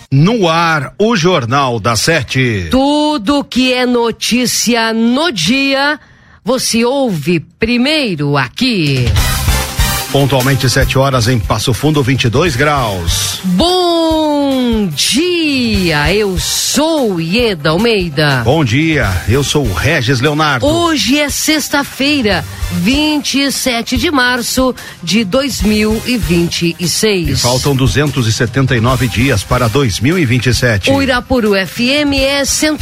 No ar, o Jornal da 7. Tudo que é notícia no dia, você ouve primeiro aqui. Pontualmente 7 horas em Passo Fundo, 22 graus. Bom dia, eu sou Ieda Almeida. Bom dia, eu sou o Regis Leonardo. Hoje é sexta-feira, 27 de março de 2026. E faltam 279 dias para 2027. O Irapuru FM é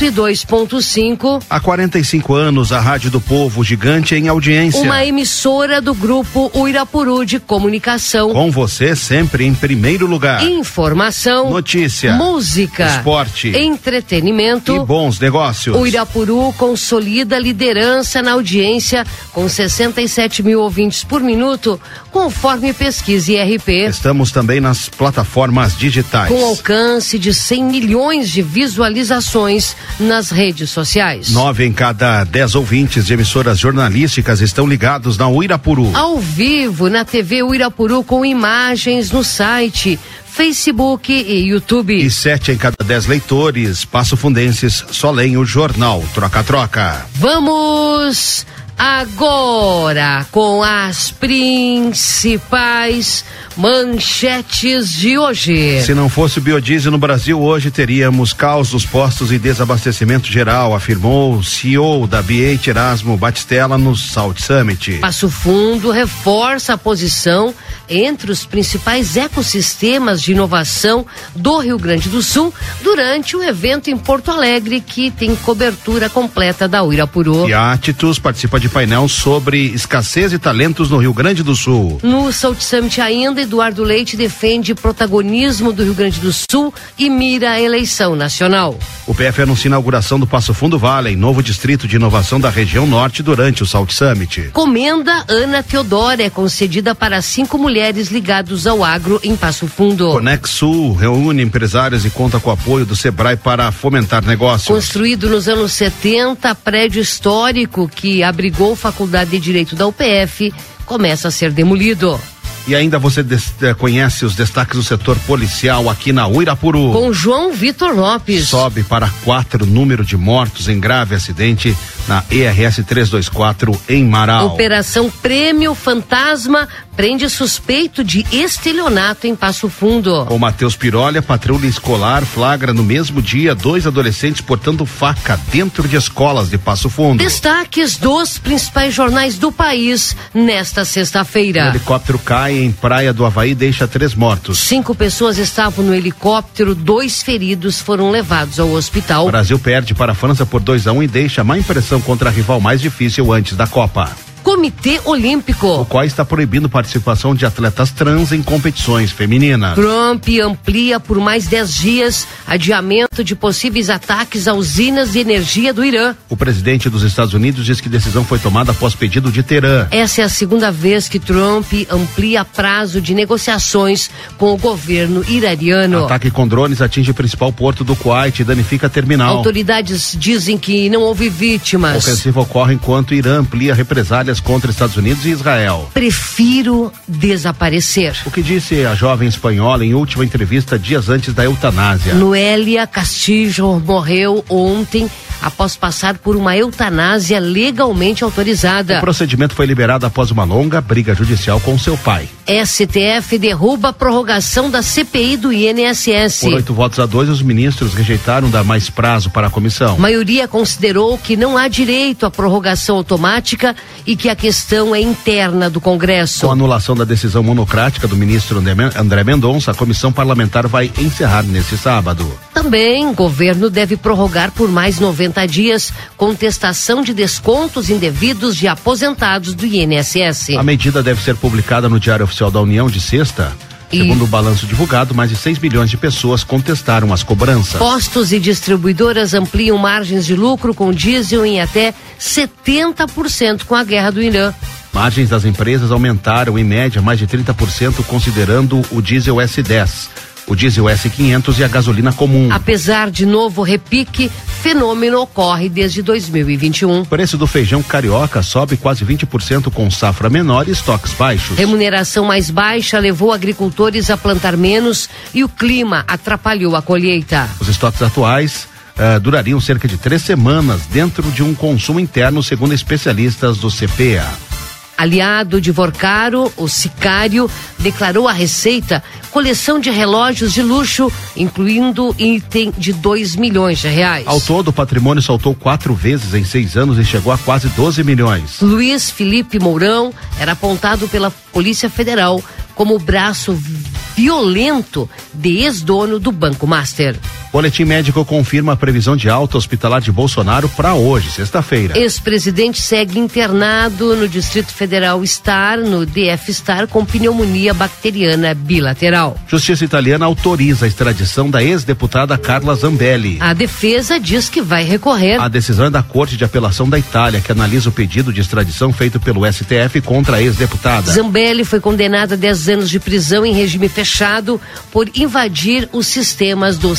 102.5. Há 45 anos, a Rádio do Povo, gigante em audiência. Uma emissora do grupo Uirapuru de Comunicação. Com você sempre em primeiro lugar. Informação, notícia, música, esporte, entretenimento e bons negócios. O Irapuru consolida a liderança na audiência com 67 mil ouvintes por minuto, conforme pesquisa IRP. Estamos também nas plataformas digitais. Com alcance de 100 milhões de visualizações nas redes sociais. 9 em cada 10 ouvintes de emissoras jornalísticas estão ligados na Uirapuru. Ao vivo na TV Uirapuru com imagens no site, Facebook e YouTube. E 7 em cada 10 leitores passofundenses só leem o jornal Troca-Troca. Vamos agora com as principais manchetes de hoje. Se não fosse o biodiesel no Brasil, hoje teríamos caos nos postos e desabastecimento geral, afirmou o CEO da B8 Erasmo Batistella no Salt Summit. Passo Fundo reforça a posição entre os principais ecossistemas de inovação do Rio Grande do Sul durante o evento em Porto Alegre, que tem cobertura completa da Uirapuru. E a Atitus participa de painel sobre escassez de talentos no Rio Grande do Sul. No Salt Summit ainda, Eduardo Leite defende protagonismo do Rio Grande do Sul e mira a eleição nacional. O PF anuncia a inauguração do Passo Fundo Valley, novo distrito de inovação da região norte, durante o Salt Summit. Comenda Ana Teodora é concedida para 5 mulheres ligadas ao agro em Passo Fundo. Conexul reúne empresários e conta com o apoio do Sebrae para fomentar negócios. Construído nos anos 70, prédio histórico que abrigou Faculdade de Direito da UPF começa a ser demolido. E ainda você conhece os destaques do setor policial aqui na Uirapuru. Com João Vitor Lopes. Sobe para 4 o número de mortos em grave acidente na ERS 324 em Marau. Operação Prêmio Fantasma prende suspeito de estelionato em Passo Fundo. Com Matheus Pirolli, a patrulha escolar flagra no mesmo dia 2 adolescentes portando faca dentro de escolas de Passo Fundo. Destaques dos principais jornais do país nesta sexta-feira. O helicóptero cai em Praia do Havaí, deixa 3 mortos. 5 pessoas estavam no helicóptero, 2 feridos foram levados ao hospital. O Brasil perde para a França por 2-1 e deixa má impressão contra a rival mais difícil antes da Copa. Comitê Olímpico. O qual está proibindo participação de atletas trans em competições femininas. Trump amplia por mais 10 dias adiamento de possíveis ataques a usinas de energia do Irã. O presidente dos Estados Unidos diz que decisão foi tomada após pedido de Teherã. Essa é a segunda vez que Trump amplia prazo de negociações com o governo iraniano. Ataque com drones atinge o principal porto do Kuwait e danifica a terminal. Autoridades dizem que não houve vítimas. A ofensiva ocorre enquanto Irã amplia represálias contra Estados Unidos e Israel. Prefiro desaparecer. O que disse a jovem espanhola em última entrevista dias antes da eutanásia. Noélia Castillo morreu ontem após passar por uma eutanásia legalmente autorizada. O procedimento foi liberado após uma longa briga judicial com seu pai. STF derruba a prorrogação da CPI do INSS. Por 8-2, os ministros rejeitaram dar mais prazo para a comissão. A maioria considerou que não há direito à prorrogação automática e que a questão é interna do Congresso. Com a anulação da decisão monocrática do ministro André Mendonça, a comissão parlamentar vai encerrar neste sábado. Também o governo deve prorrogar por mais 90 dias contestação de descontos indevidos de aposentados do INSS. A medida deve ser publicada no Diário Oficial da União de sexta. Segundo o balanço divulgado, mais de 6 milhões de pessoas contestaram as cobranças. Postos e distribuidoras ampliam margens de lucro com diesel em até 70% com a guerra do Irã. Margens das empresas aumentaram em média mais de 30%, considerando o diesel S10. o diesel S500 e a gasolina comum. Apesar de novo repique, fenômeno ocorre desde 2021. O preço do feijão carioca sobe quase 20% com safra menor e estoques baixos. Remuneração mais baixa levou agricultores a plantar menos e o clima atrapalhou a colheita. Os estoques atuais durariam cerca de 3 semanas dentro de um consumo interno, segundo especialistas do CPEA. Aliado de Vorcaro, o Sicário, declarou à Receita coleção de relógios de luxo, incluindo item de R$2 milhões. Ao todo, o patrimônio saltou 4 vezes em 6 anos e chegou a quase 12 milhões. Luiz Felipe Mourão era apontado pela Polícia Federal como o braço violento de ex-dono do Banco Master. Boletim médico confirma a previsão de alta hospitalar de Bolsonaro para hoje, sexta-feira. Ex-presidente segue internado no Distrito Federal no DF Star, com pneumonia bacteriana bilateral. Justiça italiana autoriza a extradição da ex-deputada Carla Zambelli. A defesa diz que vai recorrer. A decisão é da Corte de Apelação da Itália, que analisa o pedido de extradição feito pelo STF contra a ex-deputada. Zambelli foi condenada a 10 anos de prisão em regime fechado por invadir os sistemas do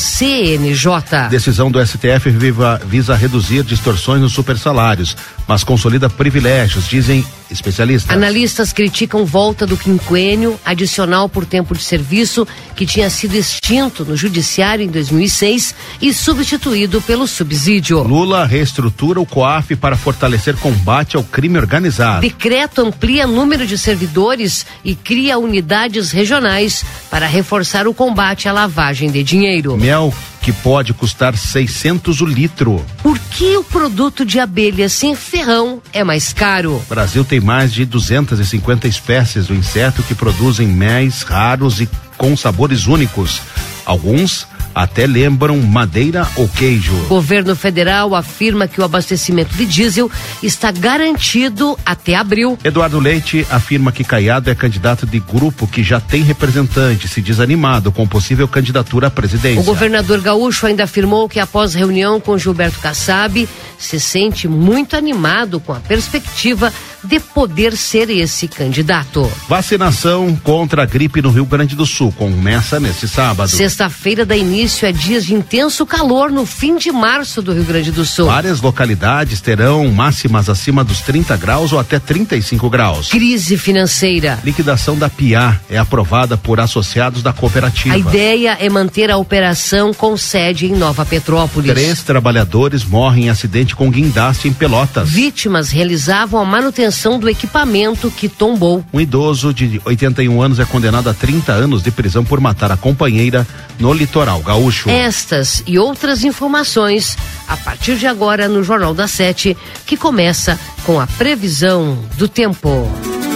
CNJ. Decisão do STF visa reduzir distorções nos supersalários, mas consolida privilégios, dizem especialistas. Analistas criticam volta do quinquênio adicional por tempo de serviço, que tinha sido extinto no judiciário em 2006 e substituído pelo subsídio. Lula reestrutura o COAF para fortalecer combate ao crime organizado. Decreto amplia número de servidores e cria unidades regionais para reforçar o combate à lavagem de dinheiro. Mel que pode custar 600 o litro. Por que o produto de abelha sem ferrão é mais caro? O Brasil tem mais de 250 espécies do inseto que produzem melis raros e com sabores únicos. Alguns até lembram madeira ou queijo. O governo federal afirma que o abastecimento de diesel está garantido até abril. Eduardo Leite afirma que Caiado é candidato de grupo que já tem representante, se diz animado com possível candidatura à presidência. O governador gaúcho ainda afirmou que após reunião com Gilberto Kassab, se sente muito animado com a perspectiva de poder ser esse candidato. Vacinação contra a gripe no Rio Grande do Sul começa neste sábado. Sexta-feira dá início a dias de intenso calor no fim de março do Rio Grande do Sul. Várias localidades terão máximas acima dos 30 graus ou até 35 graus. Crise financeira. Liquidação da PIA é aprovada por associados da cooperativa. A ideia é manter a operação com sede em Nova Petrópolis. 3 trabalhadores morrem em acidente com guindaste em Pelotas. Vítimas realizavam a manutenção do equipamento que tombou. Um idoso de 81 anos é condenado a 30 anos de prisão por matar a companheira no litoral gaúcho. Estas e outras informações a partir de agora no Jornal das 7, que começa com a previsão do tempo.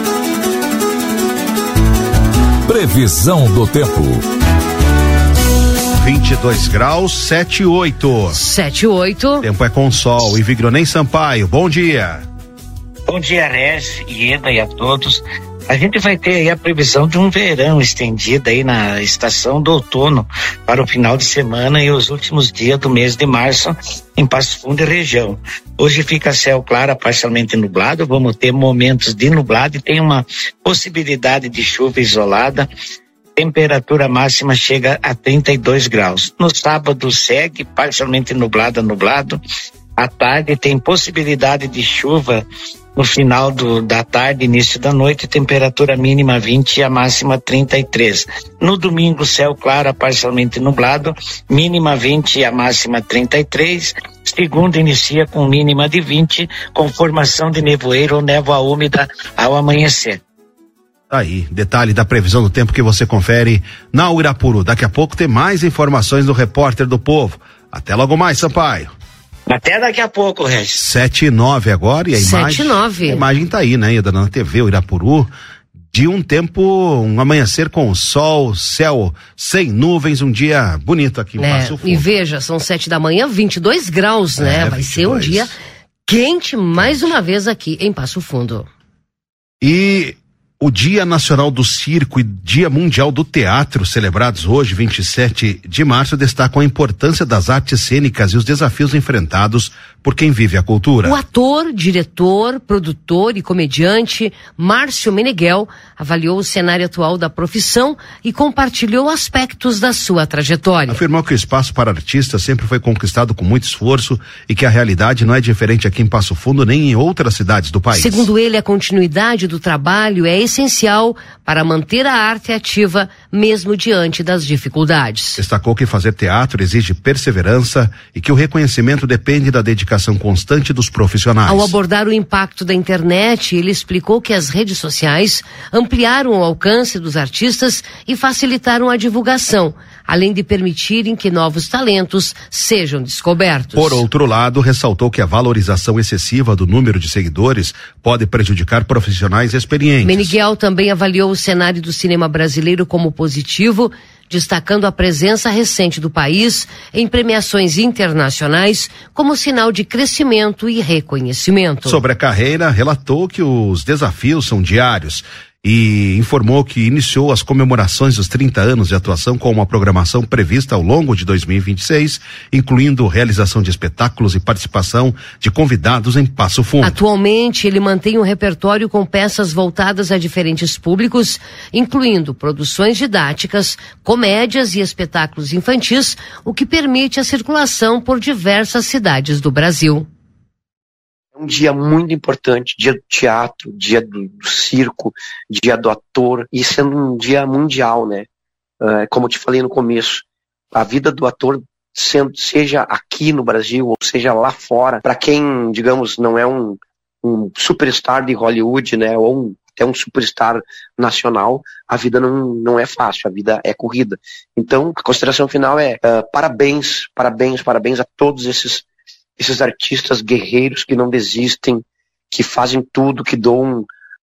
Previsão do tempo. 22 graus, 7,8. 7,8. Tempo é com sol. E Vigronei Sampaio, bom dia. Bom dia, Regis, Ieda e a todos. A gente vai ter aí a previsão de um verão estendido aí na estação do outono para o final de semana e os últimos dias do mês de março em Passo Fundo e região. Hoje fica céu claro, parcialmente nublado, vamos ter momentos de nublado e tem uma possibilidade de chuva isolada. Temperatura máxima chega a 32 graus. No sábado segue parcialmente nublado. À tarde tem possibilidade de chuva no final da tarde, início da noite, temperatura mínima 20 e a máxima 33. No domingo, céu claro, parcialmente nublado, mínima 20 e a máxima 33. Segunda inicia com mínima de 20, com formação de nevoeiro ou névoa úmida ao amanhecer. Aí, detalhe da previsão do tempo que você confere na Uirapuru. Daqui a pouco tem mais informações do Repórter do Povo. Até logo mais, Sampaio. Até daqui a pouco, Regis. 7:09 agora e a imagem. 7:09. A imagem tá aí, né, Ida, na TV, Uirapuru, de um tempo, um amanhecer com sol, céu sem nuvens, um dia bonito aqui em Passo Fundo. E veja, são 7 da manhã, 22 graus, né? Vai 22. Ser um dia quente mais uma vez aqui em Passo Fundo. E O Dia Nacional do Circo e Dia Mundial do Teatro, celebrados hoje, 27 de março, destacam a importância das artes cênicas e os desafios enfrentados por quem vive a cultura. O ator, diretor, produtor e comediante Márcio Meneghel avaliou o cenário atual da profissão e compartilhou aspectos da sua trajetória. Afirmou que o espaço para artistas sempre foi conquistado com muito esforço e que a realidade não é diferente aqui em Passo Fundo nem em outras cidades do país. Segundo ele, a continuidade do trabalho é essencial para manter a arte ativa, mesmo diante das dificuldades. Destacou que fazer teatro exige perseverança e que o reconhecimento depende da dedicação constante dos profissionais. Ao abordar o impacto da internet, ele explicou que as redes sociais ampliaram o alcance dos artistas e facilitaram a divulgação, além de permitirem que novos talentos sejam descobertos. Por outro lado, ressaltou que a valorização excessiva do número de seguidores pode prejudicar profissionais experientes. Meneghel também avaliou o cenário do cinema brasileiro como positivo, destacando a presença recente do país em premiações internacionais como sinal de crescimento e reconhecimento. Sobre a carreira, relatou que os desafios são diários e informou que iniciou as comemorações dos 30 anos de atuação com uma programação prevista ao longo de 2026, incluindo realização de espetáculos e participação de convidados em Passo Fundo. Atualmente, ele mantém um repertório com peças voltadas a diferentes públicos, incluindo produções didáticas, comédias e espetáculos infantis, o que permite a circulação por diversas cidades do Brasil. Um dia muito importante, dia do teatro, dia do circo, dia do ator, e sendo um dia mundial, né? Como eu te falei no começo, a vida do ator, seja aqui no Brasil ou seja lá fora, para quem, digamos, não é um superstar de Hollywood, né? Ou até um superstar nacional, a vida não é fácil, a vida é corrida. Então, a consideração final é parabéns a todos esses artistas guerreiros que não desistem, que fazem tudo, que doam.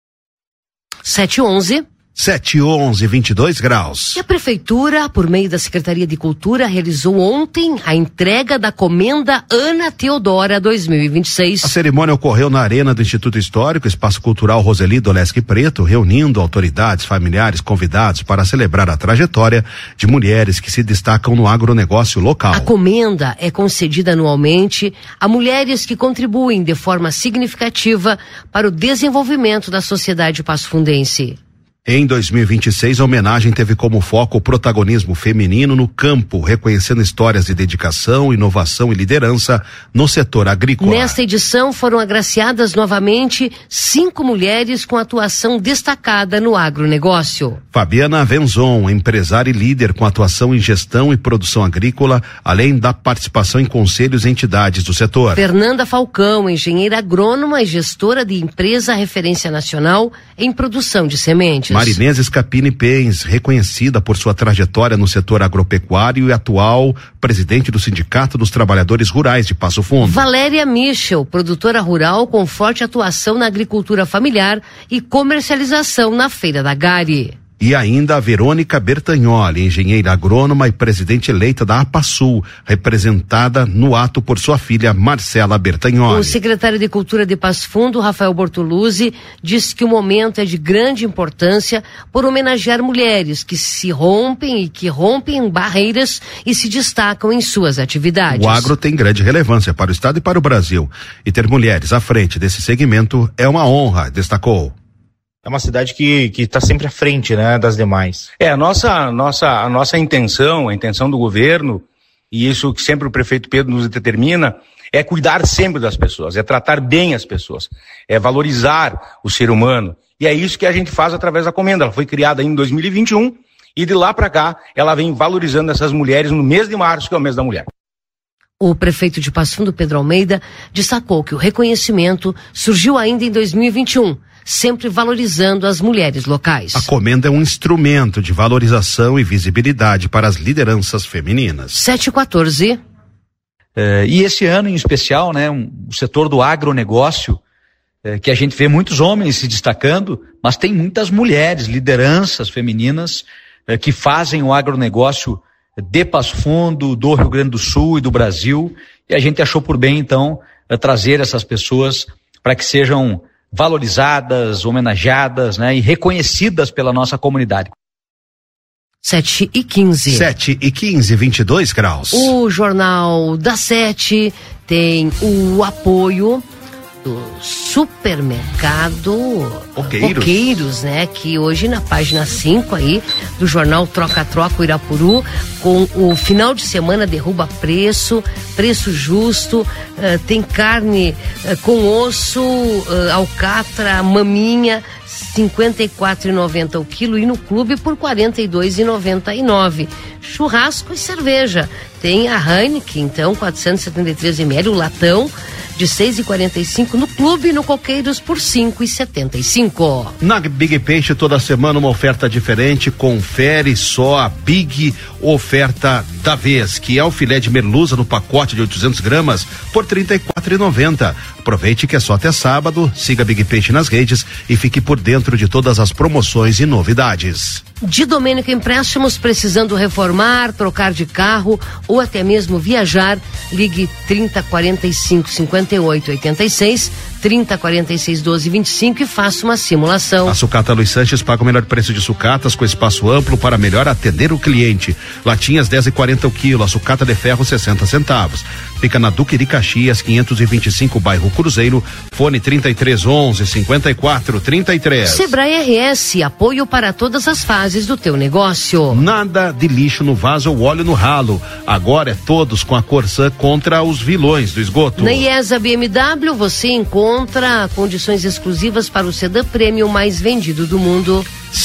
7h11. 7h11, 22 graus. E a Prefeitura, por meio da Secretaria de Cultura, realizou ontem a entrega da Comenda Ana Teodora 2026. A cerimônia ocorreu na Arena do Instituto Histórico, Espaço Cultural Roseli Dolesque Preto, reunindo autoridades, familiares, convidados para celebrar a trajetória de mulheres que se destacam no agronegócio local. A comenda é concedida anualmente a mulheres que contribuem de forma significativa para o desenvolvimento da sociedade passofundense. Em 2026, a homenagem teve como foco o protagonismo feminino no campo, reconhecendo histórias de dedicação, inovação e liderança no setor agrícola. Nesta edição foram agraciadas novamente 5 mulheres com atuação destacada no agronegócio. Fabiana Venzon, empresária e líder com atuação em gestão e produção agrícola, além da participação em conselhos e entidades do setor. Fernanda Falcão, engenheira agrônoma e gestora de empresa referência nacional em produção de sementes. Marinês Scapini Pens, reconhecida por sua trajetória no setor agropecuário e atual presidente do Sindicato dos Trabalhadores Rurais de Passo Fundo. Valéria Michel, produtora rural com forte atuação na agricultura familiar e comercialização na Feira da Gari. E ainda a Verônica Bertagnoli, engenheira agrônoma e presidente eleita da APASUL, representada no ato por sua filha Marcela Bertagnoli. O secretário de Cultura de Passo Fundo, Rafael Bortoluzzi, disse que o momento é de grande importância por homenagear mulheres que se rompem e que rompem barreiras e se destacam em suas atividades. O agro tem grande relevância para o Estado e para o Brasil. E ter mulheres à frente desse segmento é uma honra, destacou. É uma cidade que está sempre à frente, né, das demais. A nossa intenção, a intenção do governo, e isso que sempre o prefeito Pedro nos determina, é cuidar sempre das pessoas, é tratar bem as pessoas, é valorizar o ser humano. E é isso que a gente faz através da Comenda. Ela foi criada em 2021 e de lá para cá ela vem valorizando essas mulheres no mês de março, que é o mês da mulher. O prefeito de Passo Fundo, Pedro Almeida, destacou que o reconhecimento surgiu ainda em 2021, sempre valorizando as mulheres locais. A Comenda é um instrumento de valorização e visibilidade para as lideranças femininas. 7h14. E esse ano em especial, né, o setor do agronegócio, que a gente vê muitos homens se destacando, mas tem muitas mulheres, lideranças femininas, que fazem o agronegócio de Passo Fundo, do Rio Grande do Sul e do Brasil, e a gente achou por bem, então, trazer essas pessoas para que sejam valorizadas, homenageadas, né, e reconhecidas pela nossa comunidade. 7h15. 7h15, 22 graus. O Jornal da 7 tem o apoio do supermercado Oqueiros, né? Que hoje na página 5 aí do jornal Troca-Troca Irapuru, com o final de semana derruba preço justo, tem carne com osso, alcatra, maminha, R$ 54,90 o quilo, e no clube por R$ 42,99. Churrasco e cerveja. Tem a Heineken, então, 473 ml, o latão, de R$ 6,45 no clube, e no Coqueiros por R$ 5,75. Na Big Peixe, toda semana uma oferta diferente. Confere só a Big Oferta da Vez, que é o filé de merluza no pacote de 800 gramas por R$ 34,90. Aproveite que é só até sábado. Siga Big Peixe nas redes e fique por dentro de todas as promoções e novidades. De Domênico Empréstimos, precisando reformar, trocar de carro ou até mesmo viajar, ligue 3045-5886, 3046-1225 e faça uma simulação. A Sucata Luiz Sanches paga o melhor preço de sucatas, com espaço amplo para melhor atender o cliente. Latinhas 10,40 o quilo, a sucata de ferro 60 centavos. Fica na Duque de Caxias, 525, bairro Cruzeiro, fone 3311-5433. Sebrae RS, apoio para todas as fases do teu negócio. Nada de lixo no vaso ou óleo no ralo. Agora é todos com a Corsã contra os vilões do esgoto. Na IESA BMW você encontra condições exclusivas para o sedã premium mais vendido do mundo.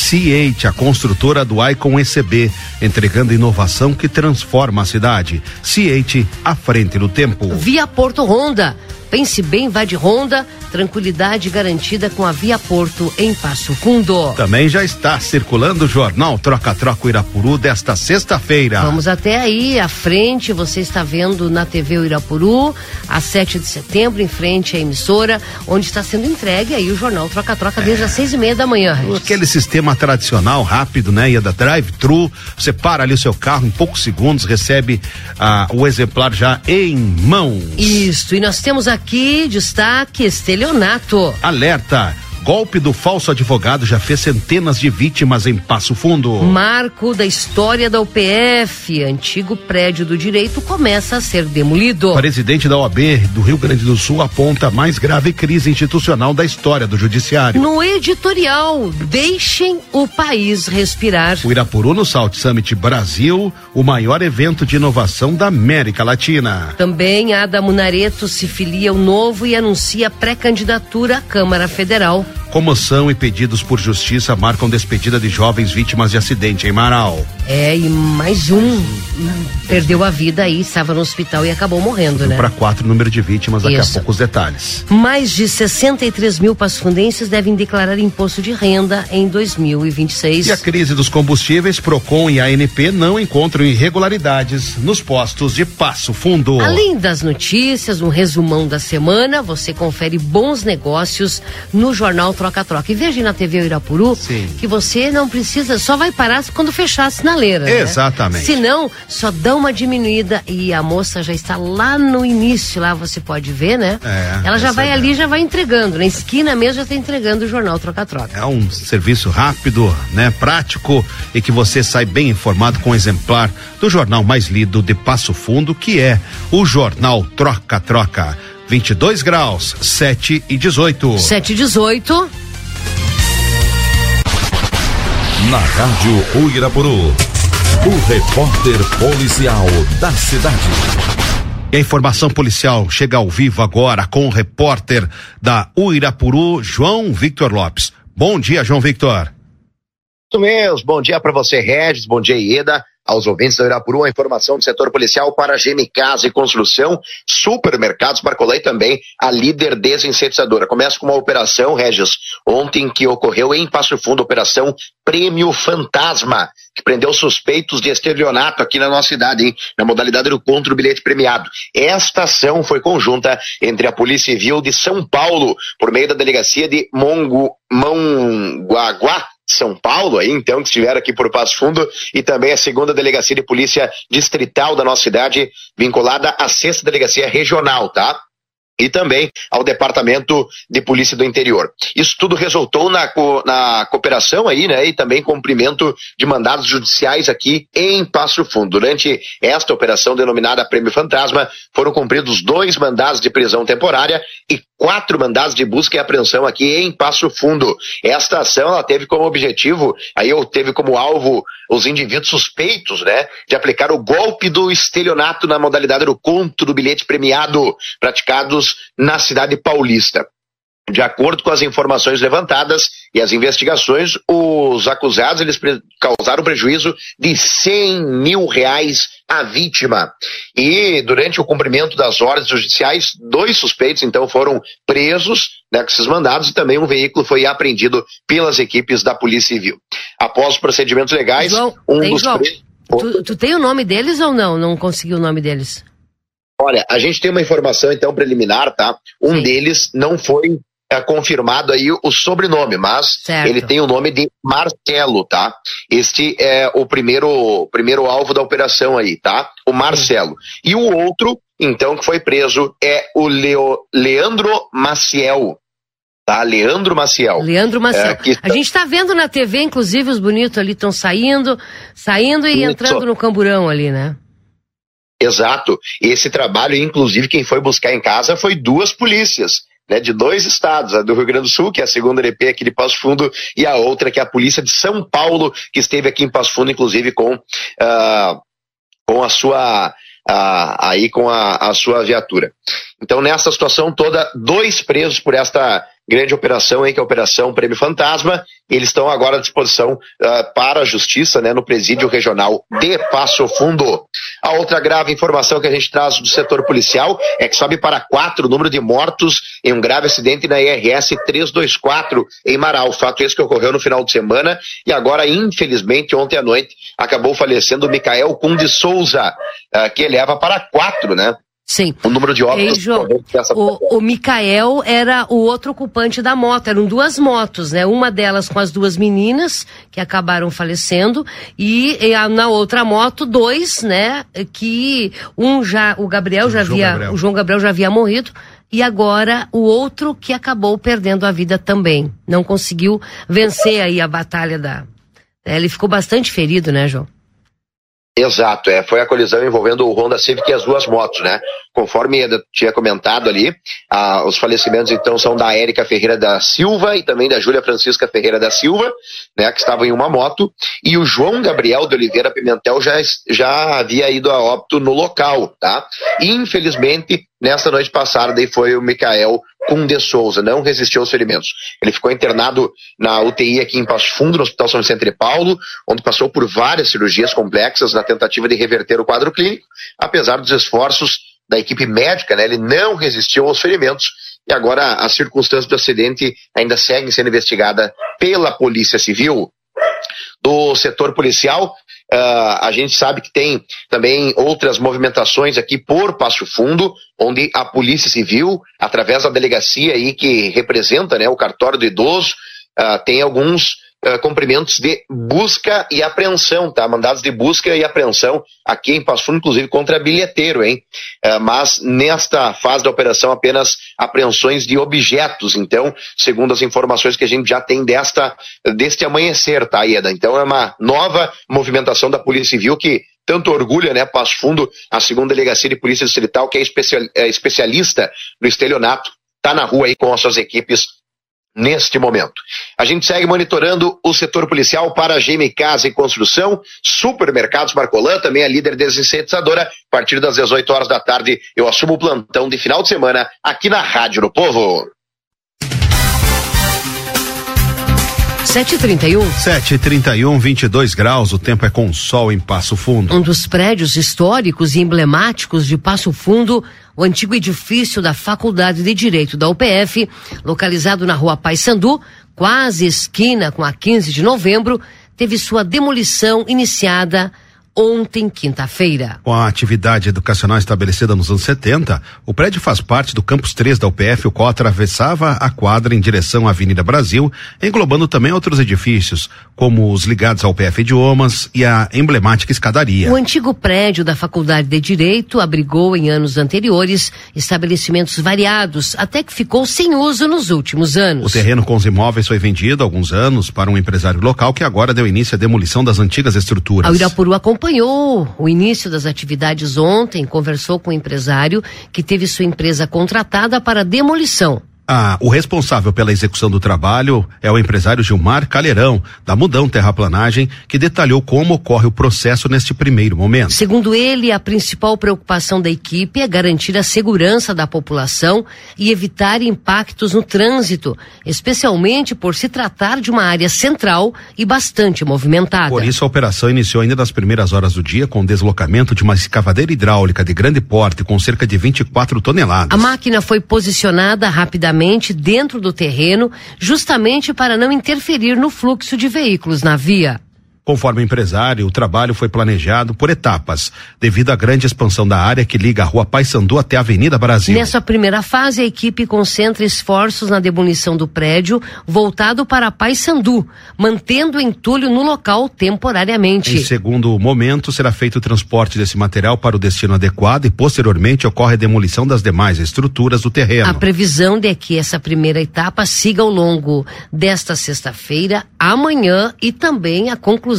C8, a construtora do Icon ECB, entregando inovação que transforma a cidade. C8, à frente do tempo. Via Porto Honda. Pense bem, vá de Honda, tranquilidade garantida com a Via Porto em Passo Fundo. Também já está circulando o jornal Troca-Troca Irapuru desta sexta-feira. Vamos até aí, à frente, você está vendo na TV Irapuru, às 7 de setembro, em frente à emissora, onde está sendo entregue aí o jornal Troca-Troca desde as 6:30 da manhã. Aquele sistema tradicional, rápido, né? Ia da drive-thru, você para ali o seu carro em poucos segundos, recebe o exemplar já em mãos. Isso, e nós temos aqui destaque: estelionato. Alerta: golpe do falso advogado já fez centenas de vítimas em Passo Fundo. Marco da história da UPF, antigo prédio do direito começa a ser demolido. O presidente da OAB do Rio Grande do Sul aponta a mais grave crise institucional da história do judiciário. No editorial, deixem o país respirar. O Irapuru no Salt Summit Brasil, o maior evento de inovação da América Latina. Também Ada Munareto se filia ao Novo e anuncia pré-candidatura à Câmara Federal. Comoção e pedidos por justiça marcam despedida de jovens vítimas de acidente em Marau. E mais um perdeu a vida aí, estava no hospital e acabou morrendo, né? Para 4 número de vítimas, daqui a pouco os detalhes. Mais de 63 mil passafundenses devem declarar imposto de renda em 2026. E a crise dos combustíveis, Procon e ANP não encontram irregularidades nos postos de Passo Fundo. Além das notícias, um resumão da semana, você confere bons negócios no jornal Troca-Troca. E veja na TV Irapuru que você não precisa, só vai parar quando fechar a sinaleira. Exatamente. Né? Se não, só dá uma diminuída e a moça já está lá no início, lá você pode ver, né? Ela já vai ali, já vai entregando, na esquina mesmo já está entregando o jornal Troca-Troca. É um serviço rápido, né? Prático, e que você sai bem informado com um exemplar do jornal mais lido de Passo Fundo, que é o jornal Troca-Troca. 22 graus, 7:18. 7:18. Na Rádio Uirapuru, o repórter policial da cidade. E a informação policial chega ao vivo agora com o repórter da Uirapuru, João Victor Lopes. Bom dia, João Victor. Isso mesmo, bom dia para você, Regis, bom dia, Ieda. Aos ouvintes da Irapuru, a informação do setor policial para GM Casa e Construção, Supermercados Barcolã e também a Líder Desinsetizadora. Começa com uma operação, Regis, ontem que ocorreu em Passo Fundo, operação Prêmio Fantasma, que prendeu suspeitos de estelionato aqui na nossa cidade, hein? Na modalidade do contra o bilhete premiado. Esta ação foi conjunta entre a Polícia Civil de São Paulo, por meio da delegacia de Mongaguá, São Paulo, aí então, que estiveram aqui por Passo Fundo, e também a 2ª Delegacia de Polícia Distrital da nossa cidade, vinculada à 6ª Delegacia Regional, tá? e também ao Departamento de Polícia do Interior. Isso tudo resultou na cooperação aí, né, e também cumprimento de mandados judiciais aqui em Passo Fundo. Durante esta operação denominada Prêmio Fantasma, foram cumpridos 2 mandados de prisão temporária e 4 mandados de busca e apreensão aqui em Passo Fundo. Esta ação, ela teve como objetivo, teve como alvo os indivíduos suspeitos, né, de aplicar o golpe do estelionato na modalidade do conto do bilhete premiado, praticados na cidade paulista. De acordo com as informações levantadas e as investigações, os acusados eles causaram prejuízo de R$100 mil à vítima. E durante o cumprimento das ordens judiciais, 2 suspeitos então foram presos, né, com esses mandados, e também um veículo foi apreendido pelas equipes da Polícia Civil. Após os procedimentos legais, João, tu tem o nome deles ou não? Não conseguiu o nome deles? Olha, a gente tem uma informação então preliminar, tá? Um deles não foi confirmado aí o sobrenome, mas ele tem o nome de Marcelo, tá? Este é o primeiro alvo da operação aí, tá? O Marcelo. E o outro, então, que foi preso é o Leandro Maciel. Tá? Leandro Maciel. A gente tá vendo na TV, inclusive, os bonitos ali estão saindo e entrando no camburão ali, né? Exato. Esse trabalho, inclusive, quem foi buscar em casa foi 2 polícias, né, de 2 estados, a do Rio Grande do Sul, que é a 2ª DP aqui de Passo Fundo, e a outra que é a Polícia de São Paulo, que esteve aqui em Passo Fundo, inclusive com a sua viatura. Então, nessa situação toda, 2 presos por esta grande operação aí, que é a Operação Prêmio Fantasma. Eles estão agora à disposição para a Justiça, né, no Presídio Regional de Passo Fundo. A outra grave informação que a gente traz do setor policial é que sobe para 4 o número de mortos em um grave acidente na IRS 324 em Marau. Fato esse que ocorreu no final de semana e agora, infelizmente, ontem à noite acabou falecendo o Micael Cunde Souza, que eleva para 4, né? Sim. O número de óbitos. O Micael era o outro ocupante da moto. Eram 2 motos, né? Uma delas com as 2 meninas que acabaram falecendo e na outra moto 2, né? Que o João Gabriel já havia morrido e agora o outro que acabou perdendo a vida também. Não conseguiu vencer aí a batalha ele ficou bastante ferido, né, João? Exato, foi a colisão envolvendo o Honda Civic e as 2 motos, né? Conforme eu tinha comentado ali, os falecimentos então são da Érica Ferreira da Silva e também da Júlia Francisca Ferreira da Silva, né? Que estavam em uma moto, e o João Gabriel de Oliveira Pimentel já havia ido a óbito no local, tá? E, infelizmente, nesta noite passada, daí foi o Micael Cunde Souza, não resistiu aos ferimentos. Ele ficou internado na UTI aqui em Passo Fundo, no Hospital São Vicente de Paulo, onde passou por várias cirurgias complexas na tentativa de reverter o quadro clínico. Apesar dos esforços da equipe médica, né, ele não resistiu aos ferimentos e agora as circunstâncias do acidente ainda seguem sendo investigadas pela Polícia Civil. Do setor policial, a gente sabe que tem também outras movimentações aqui por Passo Fundo, onde a Polícia Civil, através da delegacia aí que representa, né, o cartório do idoso, tem alguns cumprimentos de busca e apreensão, tá? Mandados de busca e apreensão aqui em Passo Fundo, inclusive contra bilheteiro, hein? Mas nesta fase da operação apenas apreensões de objetos, então, segundo as informações que a gente já tem deste amanhecer, tá, Ieda? Então é uma nova movimentação da Polícia Civil que tanto orgulha, né, Passo Fundo, a 2ª Delegacia de Polícia Distrital, que é especialista no estelionato, tá na rua aí com as suas equipes neste momento. A gente segue monitorando o setor policial para a GM Casa e Construção, Supermercados Marcolan, também a líder desinsetizadora. A partir das 18 horas da tarde, eu assumo o plantão de final de semana aqui na Rádio do Povo. 7h31, 22 graus, o tempo é com sol em Passo Fundo. Um dos prédios históricos e emblemáticos de Passo Fundo, o antigo edifício da Faculdade de Direito da UPF, localizado na Rua Paissandu, quase esquina com a 15 de novembro, teve sua demolição iniciada ontem, quinta-feira. Com a atividade educacional estabelecida nos anos 70, o prédio faz parte do Campus 3 da UPF, o qual atravessava a quadra em direção à Avenida Brasil, englobando também outros edifícios, como os ligados ao UPF Idiomas e a emblemática escadaria. O antigo prédio da Faculdade de Direito abrigou em anos anteriores estabelecimentos variados, até que ficou sem uso nos últimos anos. O terreno com os imóveis foi vendido há alguns anos para um empresário local que agora deu início à demolição das antigas estruturas. A Uirapuru acompanhou o início das atividades ontem, conversou com o empresário que teve sua empresa contratada para demolição. O responsável pela execução do trabalho é o empresário Gilmar Calheirão, da Mudão Terraplanagem, que detalhou como ocorre o processo neste primeiro momento. Segundo ele, a principal preocupação da equipe é garantir a segurança da população e evitar impactos no trânsito, especialmente por se tratar de uma área central e bastante movimentada. Por isso, a operação iniciou ainda nas primeiras horas do dia com o deslocamento de uma escavadeira hidráulica de grande porte com cerca de 24 toneladas. A máquina foi posicionada rapidamente dentro do terreno, justamente para não interferir no fluxo de veículos na via. Conforme o empresário, o trabalho foi planejado por etapas, devido à grande expansão da área que liga a Rua Paissandu até a Avenida Brasil. Nessa primeira fase, a equipe concentra esforços na demolição do prédio voltado para a Paissandu, mantendo o entulho no local temporariamente. Em segundo momento, será feito o transporte desse material para o destino adequado e, posteriormente, ocorre a demolição das demais estruturas do terreno. A previsão é que essa primeira etapa siga ao longo desta sexta-feira, amanhã e também a conclusão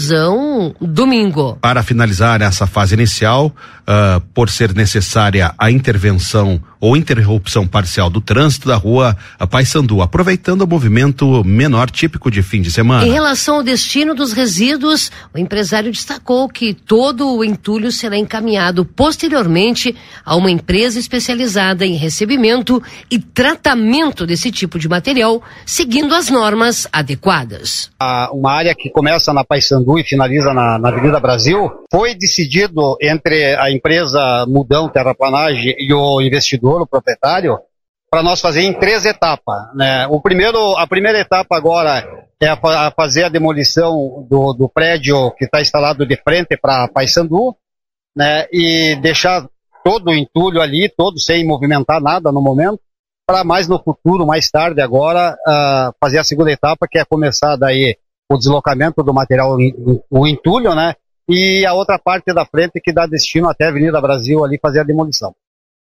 domingo. Para finalizar essa fase inicial, por ser necessária a intervenção ou interrupção parcial do trânsito da rua Paissandu, aproveitando o movimento menor típico de fim de semana. Em relação ao destino dos resíduos, o empresário destacou que todo o entulho será encaminhado posteriormente a uma empresa especializada em recebimento e tratamento desse tipo de material, seguindo as normas adequadas. Uma área que começa na Paissandu e finaliza na Avenida Brasil, foi decidido entre a empresa Mudão Terraplanagem e o investidor, o proprietário, para nós fazer em 3 etapas, né? A primeira etapa agora é fazer a demolição do prédio que está instalado de frente para Paissandu, né? E deixar todo o entulho ali, todo sem movimentar nada no momento, para mais no futuro, mais tarde agora, fazer a segunda etapa, que é começar daí o deslocamento do material, o entulho, né? E a outra parte da frente que dá destino até a Avenida Brasil ali fazer a demolição.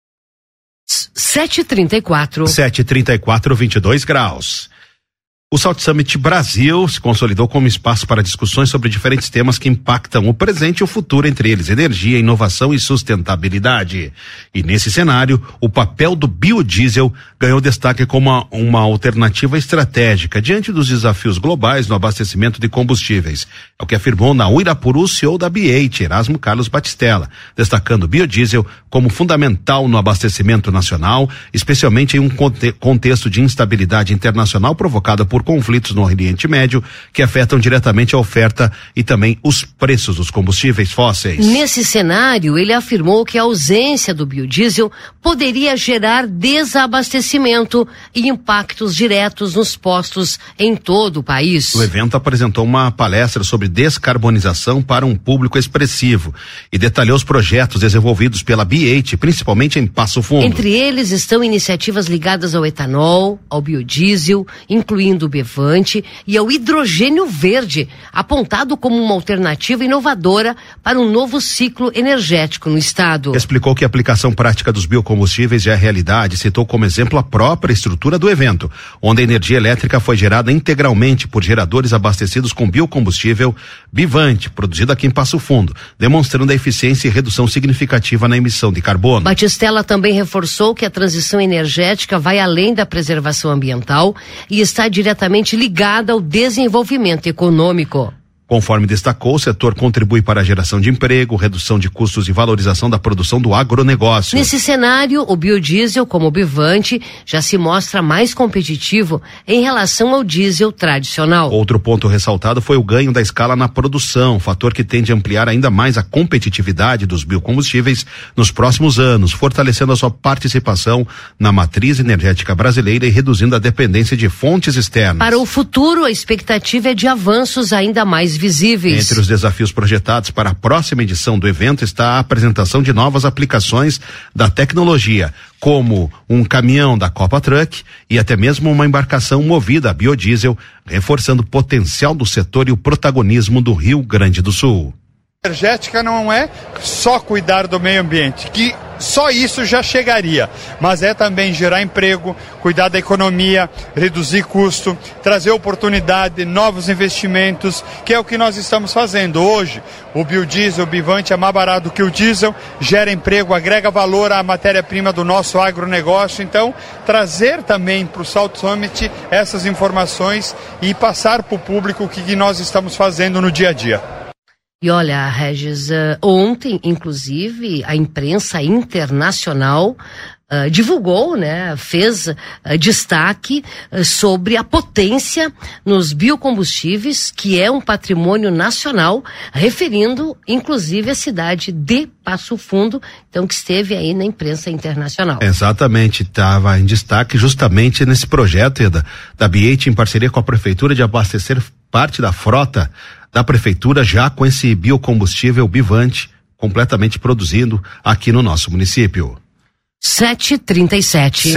7h34. 7h34, 22 graus. O South Summit Brasil se consolidou como espaço para discussões sobre diferentes temas que impactam o presente e o futuro, entre eles energia, inovação e sustentabilidade. E nesse cenário, o papel do biodiesel ganhou destaque como uma alternativa estratégica diante dos desafios globais no abastecimento de combustíveis. É o que afirmou na Uirapuru o CEO da BH, Erasmo Carlos Batistella, destacando o biodiesel como fundamental no abastecimento nacional, especialmente em um contexto de instabilidade internacional provocada por conflitos no Oriente Médio que afetam diretamente a oferta e também os preços dos combustíveis fósseis. Nesse cenário, ele afirmou que a ausência do biodiesel poderia gerar desabastecimento e impactos diretos nos postos em todo o país. O evento apresentou uma palestra sobre descarbonização para um público expressivo e detalhou os projetos desenvolvidos pela BH, principalmente em Passo Fundo. Entre eles estão iniciativas ligadas ao etanol, ao biodiesel, incluindo Bevante e ao hidrogênio verde, apontado como uma alternativa inovadora para um novo ciclo energético no estado. Explicou que a aplicação prática dos biocombustíveis já é realidade, citou como exemplo a própria estrutura do evento, onde a energia elétrica foi gerada integralmente por geradores abastecidos com biocombustível Bevante, produzido aqui em Passo Fundo, demonstrando a eficiência e redução significativa na emissão de carbono. Batistella também reforçou que a transição energética vai além da preservação ambiental e está diretamente ligada ao desenvolvimento econômico. Conforme destacou, o setor contribui para a geração de emprego, redução de custos e valorização da produção do agronegócio. Nesse cenário, o biodiesel, como o Bevante, já se mostra mais competitivo em relação ao diesel tradicional. Outro ponto ressaltado foi o ganho da escala na produção, fator que tende a ampliar ainda mais a competitividade dos biocombustíveis nos próximos anos, fortalecendo a sua participação na matriz energética brasileira e reduzindo a dependência de fontes externas. Para o futuro, a expectativa é de avanços ainda mais visíveis. Entre os desafios projetados para a próxima edição do evento está a apresentação de novas aplicações da tecnologia, como um caminhão da Copa Truck e até mesmo uma embarcação movida a biodiesel, reforçando o potencial do setor e o protagonismo do Rio Grande do Sul. Energética não é só cuidar do meio ambiente, que só isso já chegaria, mas é também gerar emprego, cuidar da economia, reduzir custo, trazer oportunidade, novos investimentos, que é o que nós estamos fazendo hoje. O biodiesel, o Bivante é mais barato que o diesel, gera emprego, agrega valor à matéria-prima do nosso agronegócio. Então, trazer também para o Salt Summit essas informações e passar para o público o que nós estamos fazendo no dia a dia. E olha, Regis, ontem, inclusive, a imprensa internacional divulgou, né, fez destaque sobre a potência nos biocombustíveis, que é um patrimônio nacional, referindo, inclusive, a cidade de Passo Fundo, então, que esteve aí na imprensa internacional. Exatamente, estava em destaque justamente nesse projeto da BH, em parceria com a Prefeitura, de abastecer parte da frota da Prefeitura já com esse biocombustível Bivante completamente produzindo aqui no nosso município. 7h37.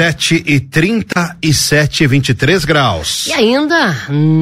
7h37, 23 graus. E ainda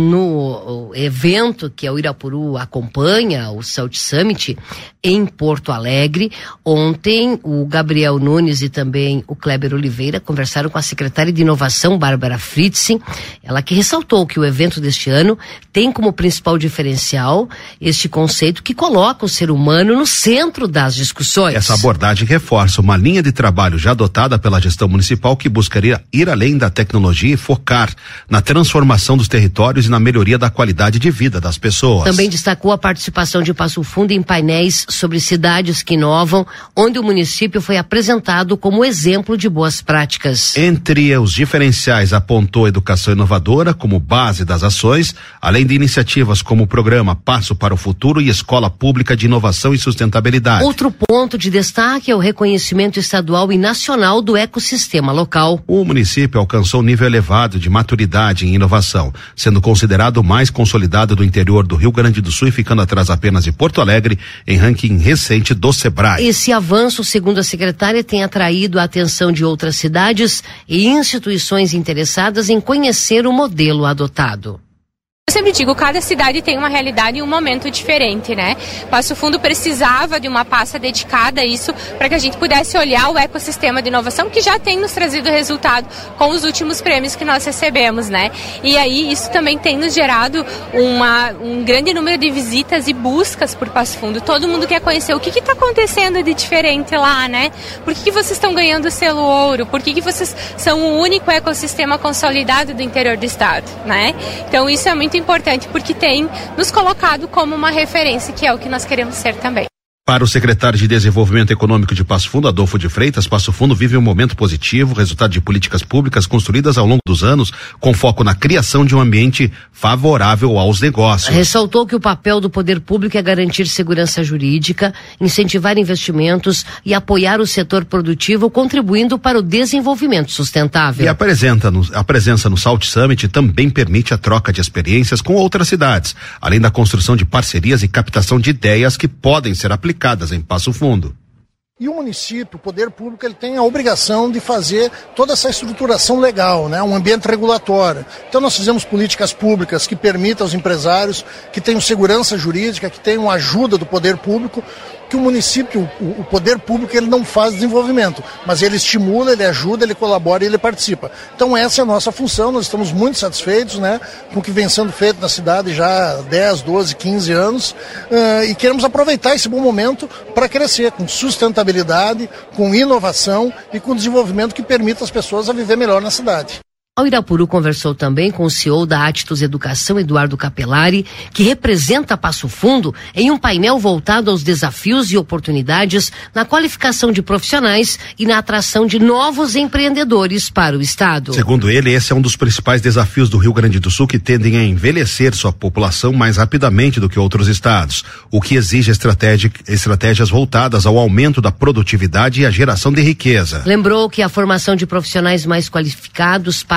no evento que o Irapuru acompanha, o Salt Summit, em Porto Alegre, ontem o Gabriel Nunes e também o Kleber Oliveira conversaram com a secretária de Inovação, Bárbara Fritzen, ela que ressaltou que o evento deste ano tem como principal diferencial este conceito que coloca o ser humano no centro das discussões. Essa abordagem reforça uma linha de trabalho já adotada pela gestão municipal que buscaria ir além da tecnologia e focar na transformação dos territórios e na melhoria da qualidade de vida das pessoas. Também destacou a participação de Passo Fundo em painéis sobre cidades que inovam, onde o município foi apresentado como exemplo de boas práticas. Entre os diferenciais, apontou a educação inovadora como base das ações, além de iniciativas como o programa Passo para o Futuro e Escola Pública de Inovação e Sustentabilidade. Outro ponto de destaque é o reconhecimento estadual e nacional do ecossistema local. O município alcançou um nível elevado de maturidade em inovação, sendo considerado o mais consolidado do interior do Rio Grande do Sul e ficando atrás apenas de Porto Alegre em ranking recente do Sebrae. Esse avanço, segundo a secretária, tem atraído a atenção de outras cidades e instituições interessadas em conhecer o modelo adotado. Eu sempre digo, cada cidade tem uma realidade e um momento diferente, né? Passo Fundo precisava de uma pasta dedicada a isso para que a gente pudesse olhar o ecossistema de inovação que já tem nos trazido resultado com os últimos prêmios que nós recebemos, né? E aí isso também tem nos gerado um grande número de visitas e buscas por Passo Fundo. Todo mundo quer conhecer o que está acontecendo de diferente lá, né? Por que vocês estão ganhando o selo ouro? Por que vocês são o único ecossistema consolidado do interior do estado, né? Então isso é muito importante porque tem nos colocado como uma referência, que é o que nós queremos ser também. Para o secretário de Desenvolvimento Econômico de Passo Fundo, Adolfo de Freitas, Passo Fundo vive um momento positivo, resultado de políticas públicas construídas ao longo dos anos, com foco na criação de um ambiente favorável aos negócios. Ressaltou que o papel do poder público é garantir segurança jurídica, incentivar investimentos e apoiar o setor produtivo, contribuindo para o desenvolvimento sustentável. E a presença no Salt Summit também permite a troca de experiências com outras cidades, além da construção de parcerias e captação de ideias que podem ser aplicadas em Passo Fundo. E o município, o poder público, ele tem a obrigação de fazer toda essa estruturação legal, né? Um ambiente regulatório. Então nós fizemos políticas públicas que permitam aos empresários, que tenham segurança jurídica, que tenham ajuda do poder público, que o município, o poder público, ele não faz desenvolvimento, mas ele estimula, ele ajuda, ele colabora e ele participa. Então essa é a nossa função, nós estamos muito satisfeitos, né, com o que vem sendo feito na cidade já há 10, 12, 15 anos, e queremos aproveitar esse bom momento para crescer com sustentabilidade, com inovação e com desenvolvimento que permita às pessoas a viver melhor na cidade. O Irapuru conversou também com o CEO da Atitus Educação, Eduardo Capelari, que representa Passo Fundo em um painel voltado aos desafios e oportunidades na qualificação de profissionais e na atração de novos empreendedores para o estado. Segundo ele, esse é um dos principais desafios do Rio Grande do Sul, que tendem a envelhecer sua população mais rapidamente do que outros estados, o que exige estratégias voltadas ao aumento da produtividade e à geração de riqueza. Lembrou que a formação de profissionais mais qualificados passa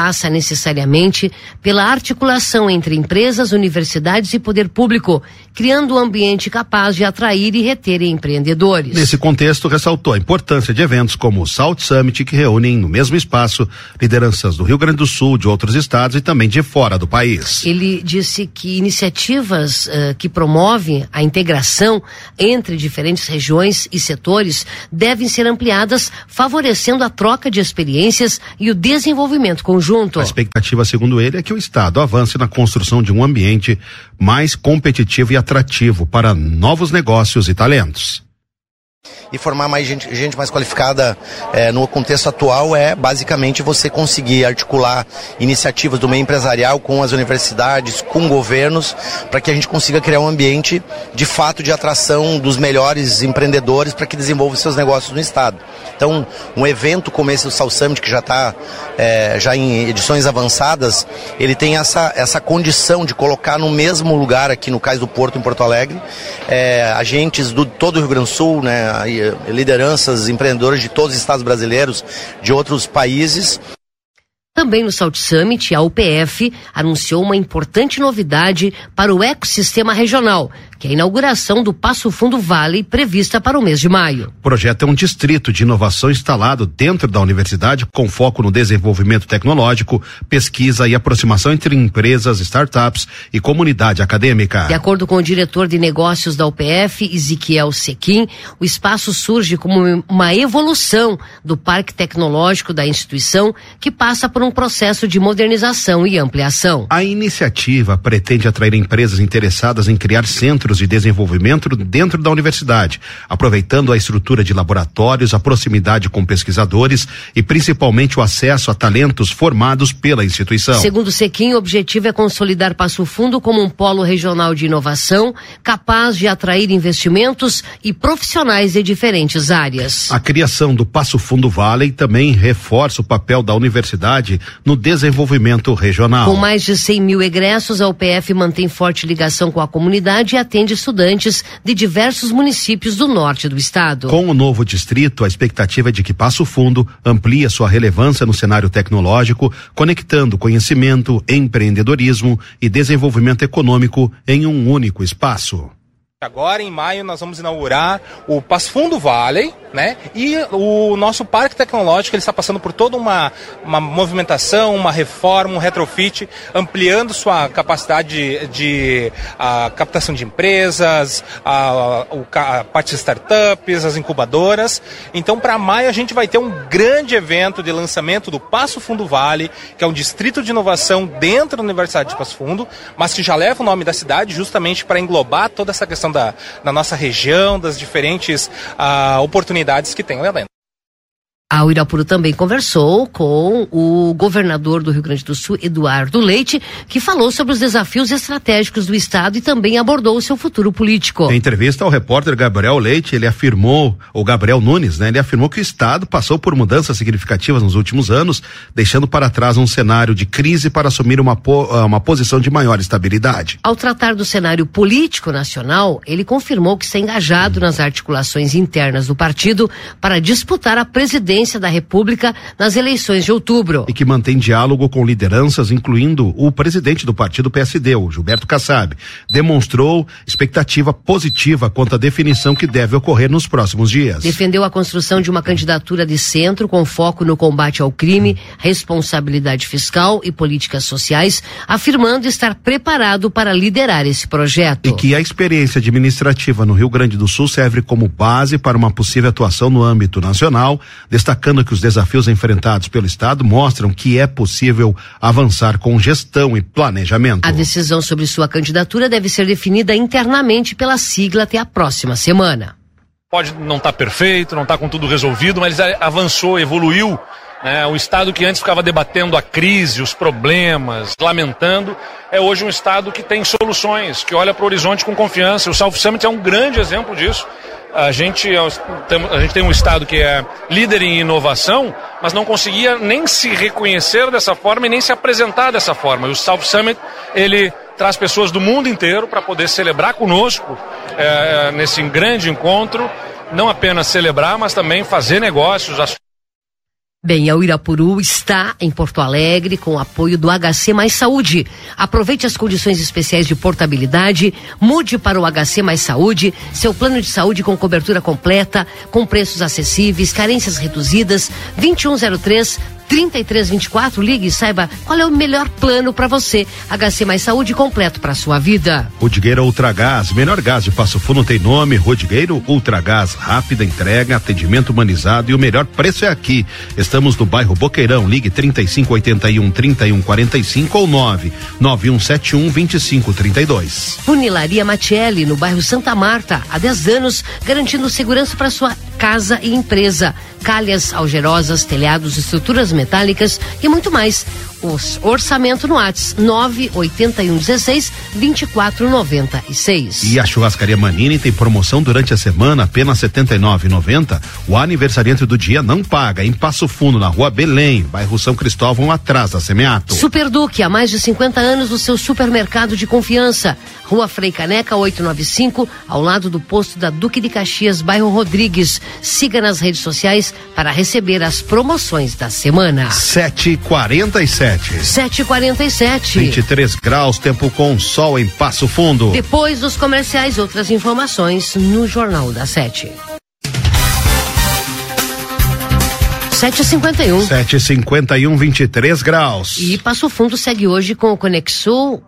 passa necessariamente pela articulação entre empresas, universidades e poder público, criando um ambiente capaz de atrair e reter empreendedores. Nesse contexto, ressaltou a importância de eventos como o South Summit, que reúnem no mesmo espaço lideranças do Rio Grande do Sul, de outros estados e também de fora do país. Ele disse que iniciativas que promovem a integração entre diferentes regiões e setores devem ser ampliadas, favorecendo a troca de experiências e o desenvolvimento conjunto. A expectativa, segundo ele, é que o Estado avance na construção de um ambiente mais competitivo e atrativo para novos negócios e talentos. E formar mais gente mais qualificada no contexto atual é basicamente você conseguir articular iniciativas do meio empresarial com as universidades, com governos, para que a gente consiga criar um ambiente de fato de atração dos melhores empreendedores para que desenvolvam seus negócios no estado. Então, um evento como esse do South Summit, que já está já em edições avançadas, ele tem essa condição de colocar no mesmo lugar aqui no Cais do Porto, em Porto Alegre, agentes do todo o Rio Grande do Sul, né, lideranças, empreendedores de todos os estados brasileiros, de outros países. Também no South Summit, a UPF anunciou uma importante novidade para o ecossistema regional, que é a inauguração do Passo Fundo Valley, prevista para o mês de maio. O projeto é um distrito de inovação instalado dentro da universidade, com foco no desenvolvimento tecnológico, pesquisa e aproximação entre empresas, startups e comunidade acadêmica. De acordo com o diretor de negócios da UPF, Ezequiel Sequim, o espaço surge como uma evolução do parque tecnológico da instituição, que passa por um processo de modernização e ampliação. A iniciativa pretende atrair empresas interessadas em criar centros de desenvolvimento dentro da universidade, aproveitando a estrutura de laboratórios, a proximidade com pesquisadores e principalmente o acesso a talentos formados pela instituição. Segundo Sequim, o objetivo é consolidar Passo Fundo como um polo regional de inovação, capaz de atrair investimentos e profissionais de diferentes áreas. A criação do Passo Fundo Valley também reforça o papel da universidade no desenvolvimento regional. Com mais de 100 mil egressos, a UPF mantém forte ligação com a comunidade e atende estudantes de diversos municípios do norte do estado. Com o novo distrito, a expectativa é de que Passo Fundo amplie sua relevância no cenário tecnológico, conectando conhecimento, empreendedorismo e desenvolvimento econômico em um único espaço. Agora, em maio, nós vamos inaugurar o Passo Fundo Valley, né? E o nosso parque tecnológico, ele está passando por toda uma movimentação, uma reforma, um retrofit, ampliando sua capacidade de captação de empresas, a parte de startups, as incubadoras. Então, para maio, a gente vai ter um grande evento de lançamento do Passo Fundo Valley, que é um distrito de inovação dentro da Universidade de Passo Fundo, mas que já leva o nome da cidade justamente para englobar toda essa questão da nossa região, das diferentes oportunidades que tem lá dentro. A Uirapuru também conversou com o governador do Rio Grande do Sul, Eduardo Leite, que falou sobre os desafios estratégicos do estado e também abordou o seu futuro político. Em entrevista ao repórter Gabriel Leite, ele afirmou, ou Gabriel Nunes, né? Ele afirmou que o estado passou por mudanças significativas nos últimos anos, deixando para trás um cenário de crise para assumir uma posição de maior estabilidade. Ao tratar do cenário político nacional, ele confirmou que está engajado nas articulações internas do partido para disputar a presidência da República nas eleições de outubro. E que mantém diálogo com lideranças, incluindo o presidente do partido PSD, o Gilberto Kassab. Demonstrou expectativa positiva quanto à definição que deve ocorrer nos próximos dias. Defendeu a construção de uma candidatura de centro com foco no combate ao crime, responsabilidade fiscal e políticas sociais, afirmando estar preparado para liderar esse projeto. E que a experiência administrativa no Rio Grande do Sul serve como base para uma possível atuação no âmbito nacional, destacando que os desafios enfrentados pelo Estado mostram que é possível avançar com gestão e planejamento. A decisão sobre sua candidatura deve ser definida internamente pela sigla até a próxima semana. Pode não estar perfeito, não estar com tudo resolvido, mas avançou, evoluiu. O Estado que antes ficava debatendo a crise, os problemas, lamentando, é hoje um Estado que tem soluções, que olha para o horizonte com confiança. O South Summit é um grande exemplo disso. A gente tem um estado que é líder em inovação, mas não conseguia nem se reconhecer dessa forma e nem se apresentar dessa forma. E o South Summit, ele traz pessoas do mundo inteiro para poder celebrar conosco nesse grande encontro, não apenas celebrar, mas também fazer negócios. Bem, a Uirapuru está em Porto Alegre com o apoio do HC Mais Saúde. Aproveite as condições especiais de portabilidade, mude para o HC Mais Saúde, seu plano de saúde com cobertura completa, com preços acessíveis, carências reduzidas, 2103-3324, ligue e saiba qual é o melhor plano para você. HC Mais Saúde completo para sua vida. Rodrigueira Ultragás, melhor gás de Passo Fundo tem nome, Rodrigueira Ultragás, rápida entrega, atendimento humanizado e o melhor preço é aqui. Estamos no bairro Boqueirão, ligue 3581-3145 ou 99171-2532. Funilaria Matielli, no bairro Santa Marta, há 10 anos, garantindo segurança para sua casa e empresa. Calhas, algerosas, telhados, estruturas metálicas e muito mais. Orçamento no WhatsApp 98116-2496. E a Churrascaria Manini tem promoção durante a semana, apenas R$ 79,90. O aniversariante do dia não paga, em Passo Fundo, na Rua Belém, bairro São Cristóvão, atrás da Semeato. Super Duque, há mais de 50 anos do seu supermercado de confiança. Rua Frei Caneca 895, ao lado do posto da Duque de Caxias, bairro Rodrigues. Siga nas redes sociais para receber as promoções da semana. 7h47. 7h47. 23 graus, tempo com sol em Passo Fundo. Depois dos comerciais, outras informações no Jornal da 7. 7h51. 7h51, 23 graus. E Passo Fundo segue hoje com o Conexul,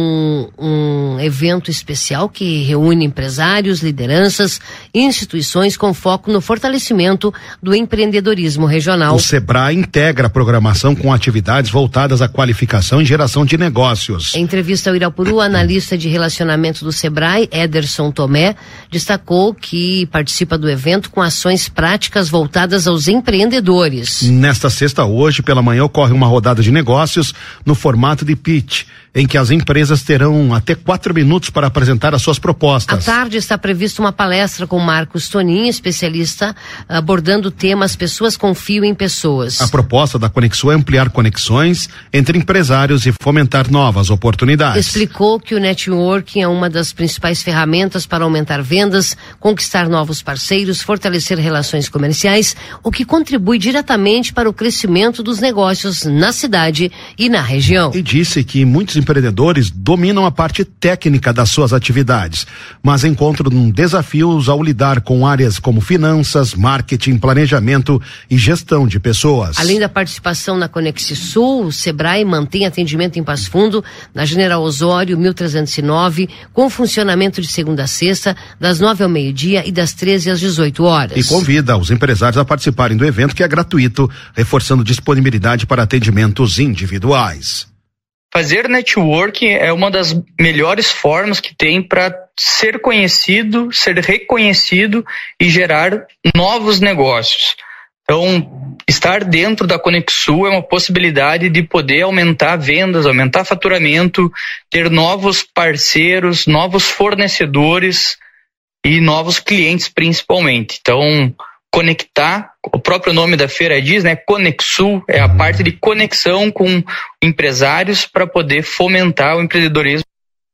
um evento especial que reúne empresários, lideranças e instituições com foco no fortalecimento do empreendedorismo regional. O Sebrae integra a programação com atividades voltadas à qualificação e geração de negócios. Em entrevista ao Irapuru, o analista de relacionamento do Sebrae, Ederson Tomé, destacou que participa do evento com ações práticas voltadas aos empreendedores. Nesta sexta, hoje, pela manhã, ocorre uma rodada de negócios no formato de pitch, em que as empresas terão até 4 minutos para apresentar as suas propostas. À tarde está prevista uma palestra com Marcos Tonin, especialista, abordando o tema As Pessoas Confiam em Pessoas. A proposta da Conexul é ampliar conexões entre empresários e fomentar novas oportunidades. Explicou que o networking é uma das principais ferramentas para aumentar vendas, conquistar novos parceiros, fortalecer relações comerciais, o que contribui diretamente para o crescimento dos negócios na cidade e na região. E disse que muitos empreendedores dominam a parte técnica das suas atividades, mas encontram desafios ao lidar com áreas como finanças, marketing, planejamento e gestão de pessoas. Além da participação na Conexisul, o Sebrae mantém atendimento em Passo Fundo, na General Osório 1309, com funcionamento de segunda a sexta, das 9 ao meio-dia e das 13 às 18 horas. E convida os empresários a participarem do evento, que é gratuito, reforçando disponibilidade para atendimentos individuais. Fazer networking é uma das melhores formas que tem para ser conhecido, ser reconhecido e gerar novos negócios. Então, estar dentro da Conexul é uma possibilidade de poder aumentar vendas, aumentar faturamento, ter novos parceiros, novos fornecedores e novos clientes principalmente. Então, conectar, o próprio nome da feira diz, né? Conexul é a parte de conexão com empresários para poder fomentar o empreendedorismo.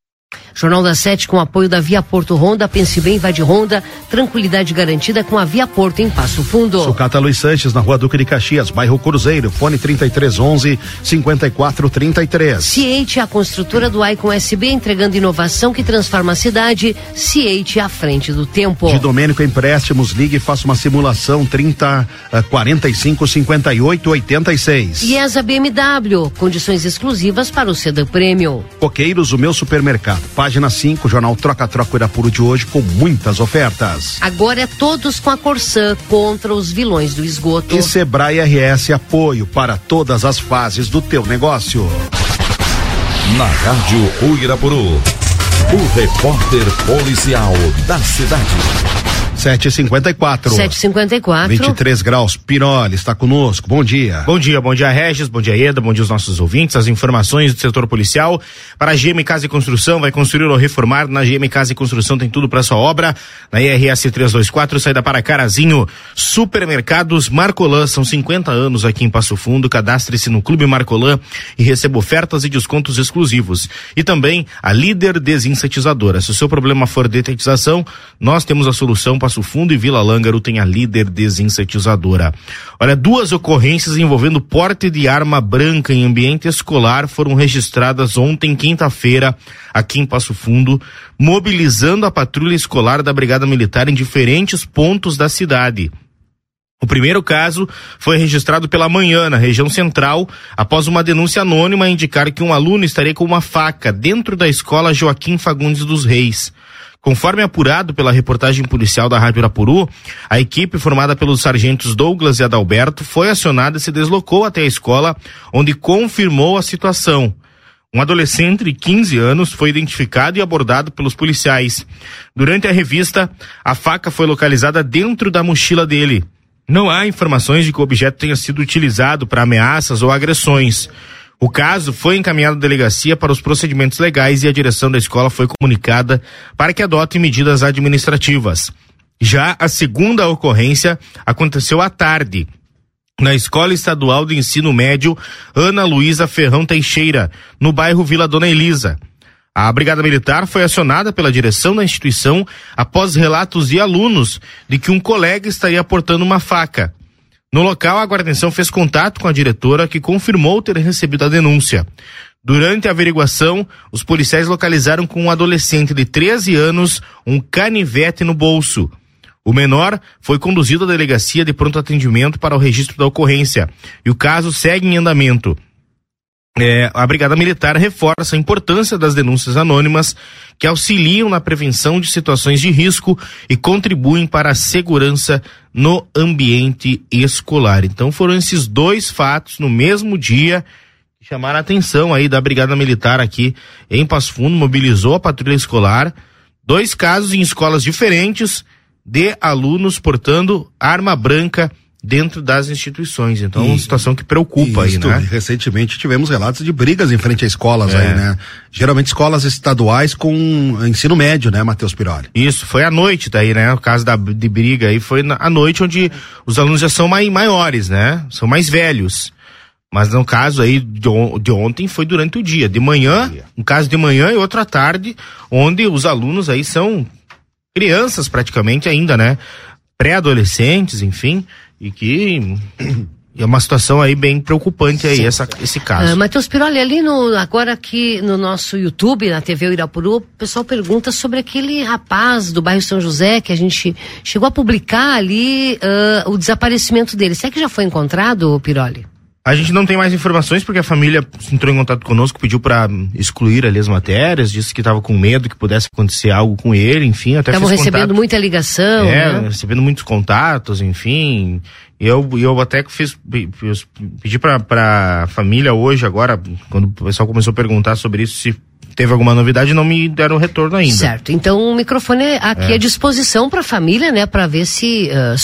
Jornal da 7 com apoio da Via Porto Honda, pense bem, vai de Honda, tranquilidade garantida com a Via Porto em Passo Fundo. Sucata Luiz Sanches, na Rua Duque de Caxias, bairro Cruzeiro, fone 3311-5433. Ciate, a construtora do Icon SB, entregando inovação que transforma a cidade. Ciate, à frente do tempo. De Domênico Empréstimos, ligue e faça uma simulação 30-45-58-86. E ESA BMW, condições exclusivas para o Sedã Premium. Coqueiros, o meu supermercado. Página 5, Jornal Troca-Troca Irapuru de hoje, com muitas ofertas. Agora é todos com a Corsã, contra os vilões do esgoto. E Sebrae RS, apoio para todas as fases do teu negócio. Na Rádio Uirapuru, o repórter policial da cidade. 7h54. 7h54. 23 graus. Piroli está conosco. Bom dia. Bom dia, Regis. Bom dia, Eda. Bom dia aos nossos ouvintes. As informações do setor policial. Para a GM Casa e Construção, vai construir ou reformar. Na GM Casa e Construção tem tudo para sua obra. Na IRS 324, saída para Carazinho. Supermercados Marcolan, são 50 anos aqui em Passo Fundo. Cadastre-se no Clube Marcolan e receba ofertas e descontos exclusivos. E também a Líder Desinsetizadora. Se o seu problema for detetização, nós temos a solução para Passo Fundo e Vila Lângaro tem a Líder Desinsetizadora. Olha, 2 ocorrências envolvendo porte de arma branca em ambiente escolar foram registradas ontem, quinta-feira, aqui em Passo Fundo, mobilizando a patrulha escolar da Brigada Militar em diferentes pontos da cidade. O primeiro caso foi registrado pela manhã na região central, após uma denúncia anônima indicar que um aluno estaria com uma faca dentro da escola Joaquim Fagundes dos Reis. Conforme apurado pela reportagem policial da Rádio Irapuru, a equipe formada pelos sargentos Douglas e Adalberto foi acionada e se deslocou até a escola, onde confirmou a situação. Um adolescente de 15 anos foi identificado e abordado pelos policiais. Durante a revista, a faca foi localizada dentro da mochila dele. Não há informações de que o objeto tenha sido utilizado para ameaças ou agressões. O caso foi encaminhado à delegacia para os procedimentos legais e a direção da escola foi comunicada para que adote medidas administrativas. Já a segunda ocorrência aconteceu à tarde, na Escola Estadual de Ensino Médio Ana Luísa Ferrão Teixeira, no bairro Vila Dona Elisa. A Brigada Militar foi acionada pela direção da instituição após relatos de alunos de que um colega estaria portando uma faca. No local, a guarnição fez contato com a diretora, que confirmou ter recebido a denúncia. Durante a averiguação, os policiais localizaram com um adolescente de 13 anos um canivete no bolso. O menor foi conduzido à delegacia de pronto atendimento para o registro da ocorrência e o caso segue em andamento. A Brigada Militar reforça a importância das denúncias anônimas que auxiliam na prevenção de situações de risco e contribuem para a segurança no ambiente escolar. Então foram esses 2 fatos no mesmo dia que chamaram a atenção aí da Brigada Militar aqui em Passo Fundo, mobilizou a patrulha escolar, 2 casos em escolas diferentes de alunos portando arma branca dentro das instituições. Então, uma situação que preocupa aí, né? Recentemente tivemos relatos de brigas em frente a escolas aí, né? Geralmente escolas estaduais com ensino médio, né, Matheus Piroli? Isso, foi à noite daí, né? O caso de briga aí foi à noite, onde os alunos já são maiores, né? São mais velhos. Mas no caso aí de ontem foi durante o dia. De manhã, um caso de manhã e outro à tarde, onde os alunos aí são crianças praticamente ainda, né? Pré-adolescentes, enfim, e que é uma situação aí bem preocupante aí, esse caso. Matheus Piroli, ali agora aqui no nosso YouTube, na TV Irapuru, o pessoal pergunta sobre aquele rapaz do bairro São José, que a gente chegou a publicar ali o desaparecimento dele. Será que já foi encontrado, Piroli? A gente não tem mais informações porque a família entrou em contato conosco, pediu para excluir ali as matérias, disse que estava com medo que pudesse acontecer algo com ele, enfim, até estavam recebendo muita ligação, né? Recebendo muitos contatos, enfim. E eu até pedi para a família hoje, agora, quando o pessoal começou a perguntar sobre isso, se teve alguma novidade, não me deram retorno ainda. Certo, então o microfone aqui à disposição para a família, né, para ver se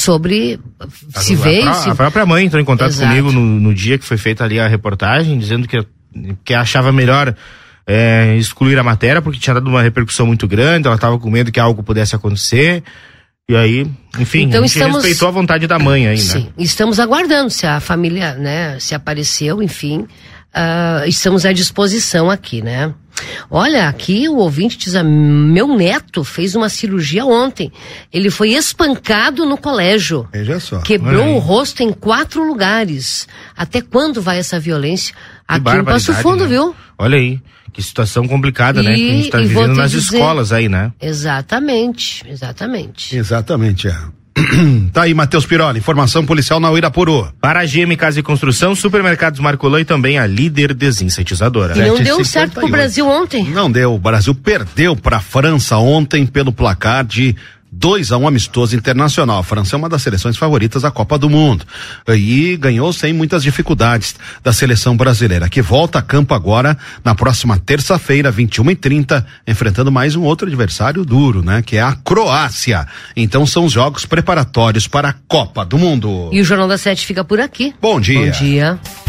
veio. A própria mãe entrou em contato comigo no dia que foi feita ali a reportagem, dizendo que achava melhor excluir a matéria, porque tinha dado uma repercussão muito grande, ela estava com medo que algo pudesse acontecer. E aí, enfim, então, a gente respeitou a vontade da mãe aí, sim, né? Estamos aguardando se a família, né, se apareceu, enfim, estamos à disposição aqui, né? Olha, aqui o ouvinte diz, meu neto fez uma cirurgia ontem, ele foi espancado no colégio, veja só, quebrou o rosto em 4 lugares. Até quando vai essa violência? Aqui em Passo Fundo, né? Viu? Olha aí, que situação complicada, né? Que a gente tá vivendo nas escolas aí, né? Exatamente. Tá aí, Matheus Piroli, informação policial na Irapuru. Para a GM Casa e Construção, Supermercados Marcolã e também a Líder Desinsetizadora. E não deu certo pro Brasil ontem. Não deu, o Brasil perdeu pra França ontem pelo placar de 2-1 amistoso internacional. A França é uma das seleções favoritas da Copa do Mundo e ganhou sem muitas dificuldades da seleção brasileira, que volta a campo agora na próxima terça-feira, 21h30, enfrentando mais um outro adversário duro, né? Que é a Croácia. Então são os jogos preparatórios para a Copa do Mundo. E o Jornal da 7 fica por aqui. Bom dia. Bom dia.